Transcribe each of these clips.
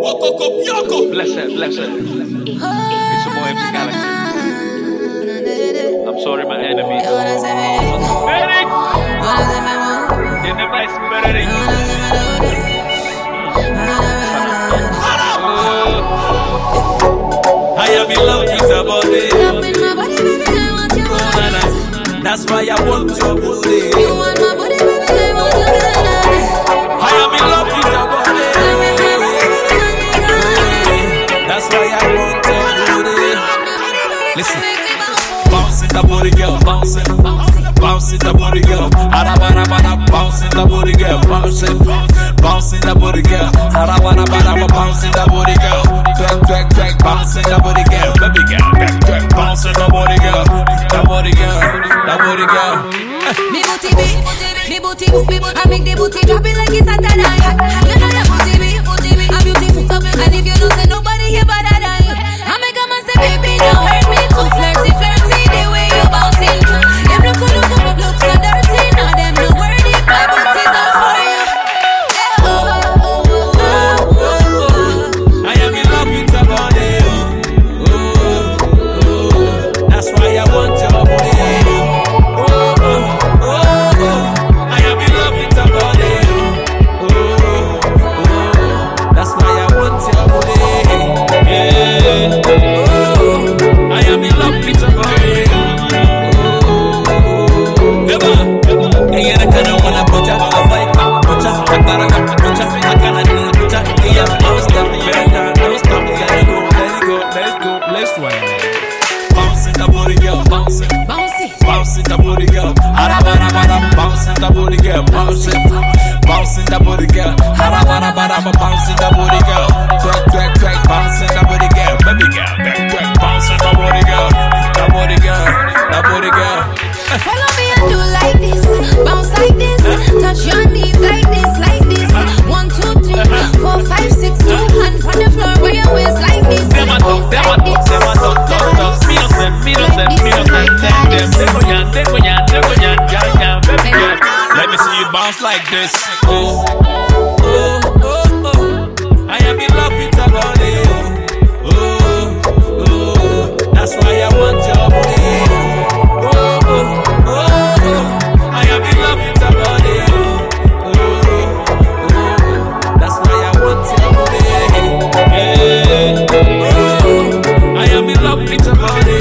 Bless it. It's your boy MC Galaxy. I'm sorry, my enemies. Medic! In the vice, medic. I am in love with your body. That's why I want your booty. I am in love with your body. That's why I want your booty. Listen, bounce in the booty, girl, bounce in the booty, girl. Bounce in the booty, girl, bounce in the booty, girl. Bounce in the booty, girl. Crack, bounce in the booty, girl, baby girl. Crack, bounce in the booty, girl. The booty, girl. Me booty, I make the booty drop it like it's a tanaya. You know that booty be, I'm beautiful, and if you don't say nobody here but I make a man say, baby, don't hurt me. Too flirty, the way you bouncing. Them look so dirty, now them no worthy. My booty's all for you. I am in love with your body. That's why I want your body. Bouncing the booty girl, bouncing the booty girl, bouncing the booty girl, bouncing the booty girl, bouncing the booty girl, crack, bouncing the booty girl, baby girl, crack, bouncing the booty girl, the booty girl. Follow me and do like this, bounce like this, touch your knees like this. 1, 2, 3, 4, 5, 6, 2 hands on the floor where your waist like this. Them a talk. Me no send them. Let me see you bounce like this. Oh. I am in love with your body. Oh. That's why I want your body. Oh. I am in love with your body. Oh. That's why I want your body. I am in love with your body.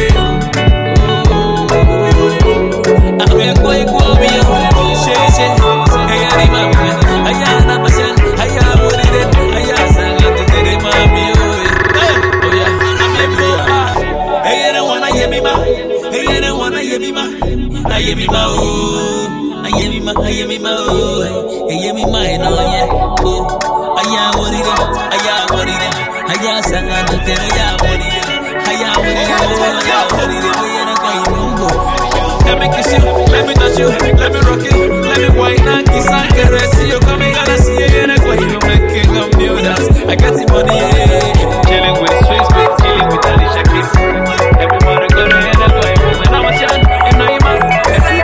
Let me kiss you, let me touch you, let me rock you, let me wine and kiss and caress you. Come and gonna see you in a way you making a new dance. I got the money, chilling with Swiss Beats, chilling with Alicia Keys. Everybody go to hear that way, and I'm a chan, and now you're mine,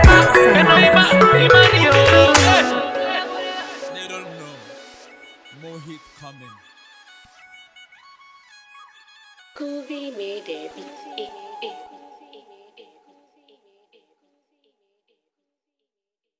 They don't know, more hit coming. Groovy made a beat.